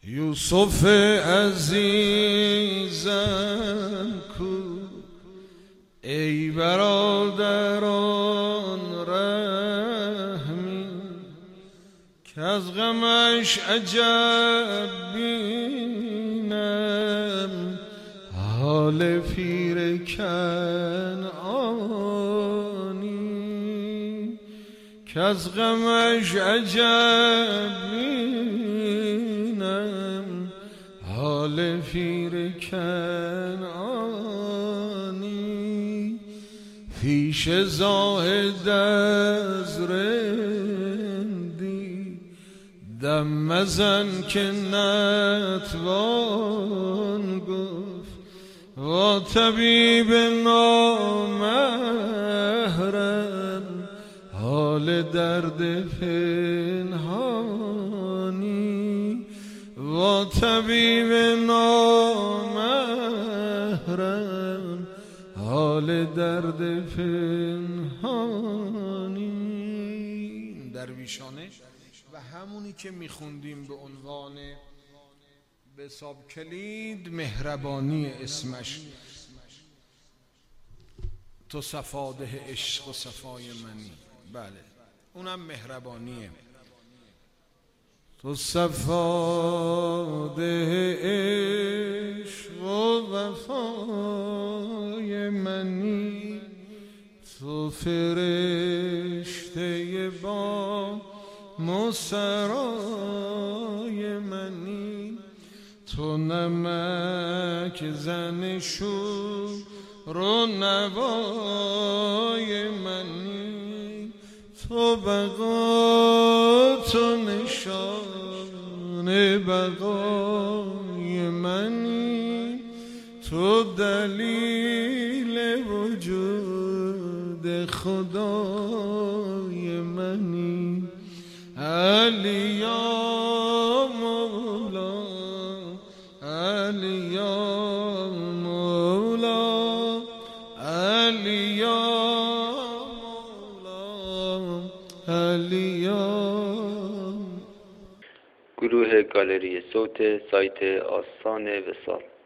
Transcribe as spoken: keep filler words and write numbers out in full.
یوسف عزیزم کو ای برادران رحمی که از غمش عجب بینم حال پیر کنعانی که از غمش عجب بینم حال پیر کنعانی پیش زاهد از رندی دم مزن که نتوان گفت و طبیب نامحرم حال درد پنهانی و طبیب نامحرم حال درد پنهانی. درویشانه و همونی که میخوندیم به عنوان به حساب کلید مهربانی اسمش، تو صفاده عشق و صفای منی. بله اونم مهربانیه. تو صفاده عشق و وفای منی، تو فرشته با مسرای منی، تو نمک زن شور و نوای منی، تو بقا تو نشان بقای منی، تو دلیل وجود خدای منی. علی یا مولا علی یا مولا علی یا مولا علی یا. گروه گالری صوت سایت آستان وصال.